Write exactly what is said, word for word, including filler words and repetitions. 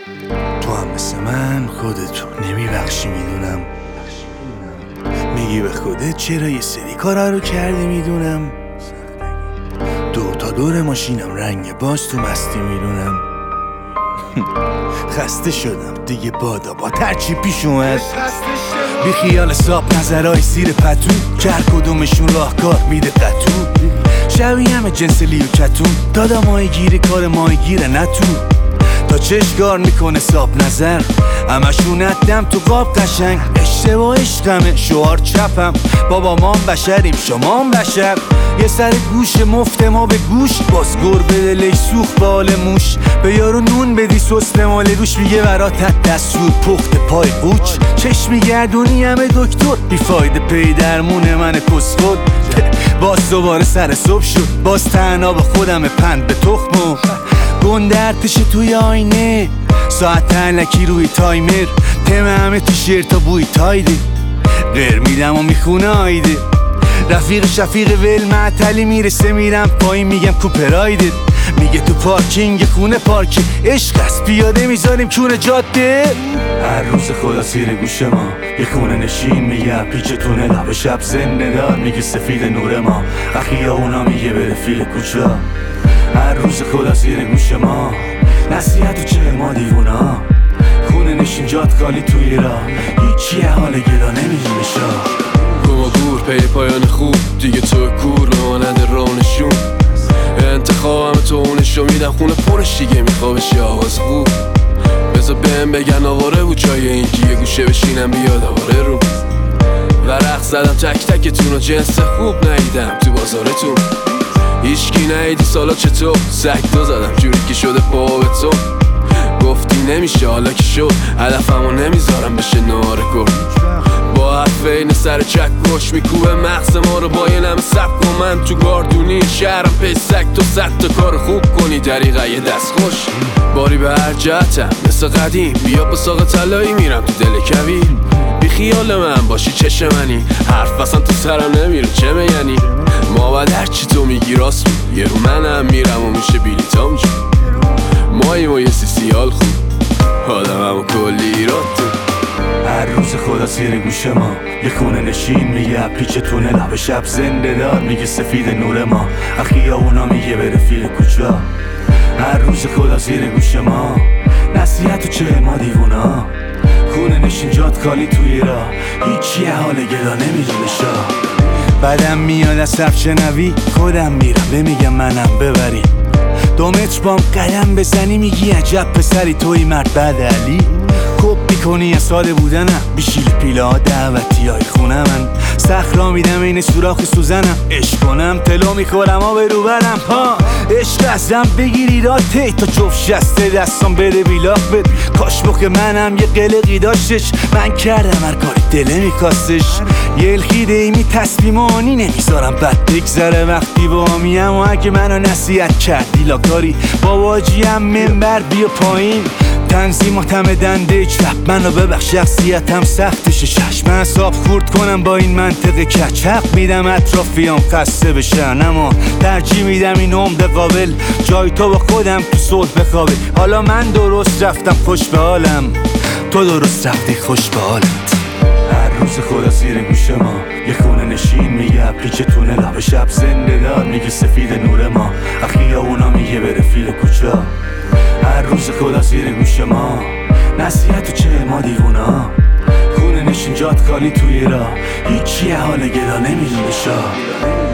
تو هم مثل من خودتو نمیبخشی میدونم. میگی به خودت چرا یه سری کارا رو کردی میدونم. دو تا دور ماشینم رنگ باز تو مستی میدونم. خسته شدم دیگه بادا با ترچی پیش اومد. بی خیال ساب نظرهای زیر پتو، کر کدومشون راهکار میده قطو. شبیه همه جنس لیو کتون، دادا ماهی گیری کار ماهی گیره نتو. تا چشگار میکنه ساب نظر، همشون ندم تو قاب قشنگ. اشتباه عشقمه شعار چپم، بابا ما هم بشریم شما هم بشر. یه سر گوش مفت ما به گوش، باز گربه دلش سوخت به حال موش. به یارو نون بدی سس مال روش، میگه برات دستور پخت پای قوچ. چشمی گردونی همه دکتر، بیفایده پی درمون من کس خود. باز دوباره سر صبح شد، باز تنها به خودم پند به تخمو. گنده ارتش توی آینه، ساعت تلکی روی تایمر. تم همه تیشرتا بوی تایده، غیر میدم و میخونه آیده. رفیق شفیق ول معطلی میرسه میرم پایین، میگم کوپرایده. میگه تو پارکینگ خونه پارکی عشق است، پیاده میذاریم کونه جاده. هر روز خدا سیر گوش ما، یه خونه نشین میگه پیچ تونه لب شب زنده دار. میگه سفید نور ما، اخی اونا میگه بره فیل کوچا. هر روز خدا سیر گوش ما، نصیحت و چه ما دیوونا. خونه نشین جات خالی توی را، هیچی حال گدا نمیدونه شا. گما گور پی پایان خوب، دیگه تو کور به مانند رانشون. انتخابم تو اونشو میدم خونه پرش، دیگه میخوابش یه آواز خوب. بذار بهم بگن آواره بود جای اینکه یه گوشه بشینم بیاد آواره رو. ورق زدم تک تکتون و جنس خوب ندیدم تو بازارتون. هیچکی ندیدی سالا چطور، سگ دو زدم جوری که شده پا به تو. گفتی نمیشه حالا که شد، هدفمو نمیذارم بشه نوار گل. با حرف این سر چک گوش میکوبه مغز ما رو با یه نم سب کن. من تو گاردونی شهرم پیسک، تو صد تا کار خوب کنی دریقه یه دست خوش. باری به هر جهتم مثل قدیم، بیا با ساق طلایی میرم تو دل کویر. بی خیال من باشی چشم منی، حرف اصلا تو سرم نمیره چه میگنی. ما باید هرچی تو میگی راست بود، یه رو منم میرم و میشه بیلیتام جون. مایی ما یه سی سیال خوب، آدم همو کلی ایراد تو. هر روز خدا سیر گوش ما، یه خونه نشین میگه پیچ تونه لب شب زنده دار. میگه سفید نور ما، اخی اونا میگه بره فیل کوچا. هر روز خدا سیر گوش ما، نصیحت و چه ما دیوونا. خونه نشین جات خالی توی را، هیچی حال گدا نمیدونه شا. بعدم میاد از صرف شنوی، خودم میرم بمیگم منم ببری. دو متر بام قدم بزنی میگی عجب پسری توی مرد بعد علی. کپ میکنی از ساده بودنم، بیشیل پیله ها دعوتی های خونه من. سخرا میدم این سوراخ سوزنم، عشق کنم تلو میخورم ها به رو برم. ها عشق ازم بگیری راته، تا جفت شسته دستان بره بیلاق بد. کاش بخه منم یه قلقی داشتش، من کردم هر کاری دله میکاستش. یه الخیده ایمی تصمیمانی نمیذارم بد بگذره وقتی با میم. و اگه منو نصیحت کردی لاکاری، باباجیم منبر بیا پایین. تنظیماتم دنده چپ، منو ببخش شخصیتم سختشه. شش من حساب خورد کنم با این منطق کچ. حق میدم اطرافیام خسته بشن، اما ترجیح میدم این عمر قابل جای تو با خودم تو صلح بخوابه. حالا من درست رفتم خوش به حالم، تو درست رفتی خوش به حالت. هر روز خدا سیر گوش ما، یه خونه نشین میگه پیچ تونه لب شب زنده دار. میگه سفید نور ما، اخی اونا میگه بره فیل کوچا. هر روز خدا سیر گوش ما، نصیحت و چه ما دیوونا. خونه نشین جات خالی توی را، هیچی حال گدا نمیدونه شا.